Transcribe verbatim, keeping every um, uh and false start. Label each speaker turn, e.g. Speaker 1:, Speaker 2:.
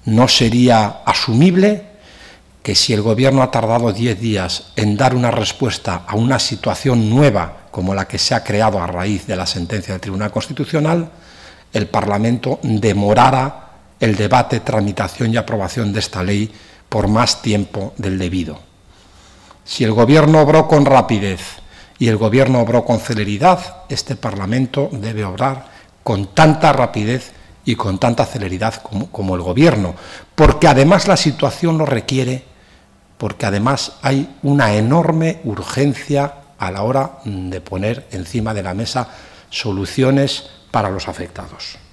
Speaker 1: No sería asumible que si el Gobierno ha tardado diez días en dar una respuesta a una situación nueva como la que se ha creado a raíz de la sentencia del Tribunal Constitucional, el Parlamento demorara el debate, tramitación y aprobación de esta ley por más tiempo del debido. Si el Gobierno obró con rapidez y el Gobierno obró con celeridad, este Parlamento debe obrar con tanta rapidez y con tanta celeridad como, como el Gobierno, porque además la situación lo requiere, porque además hay una enorme urgencia a la hora de poner encima de la mesa soluciones para los afectados.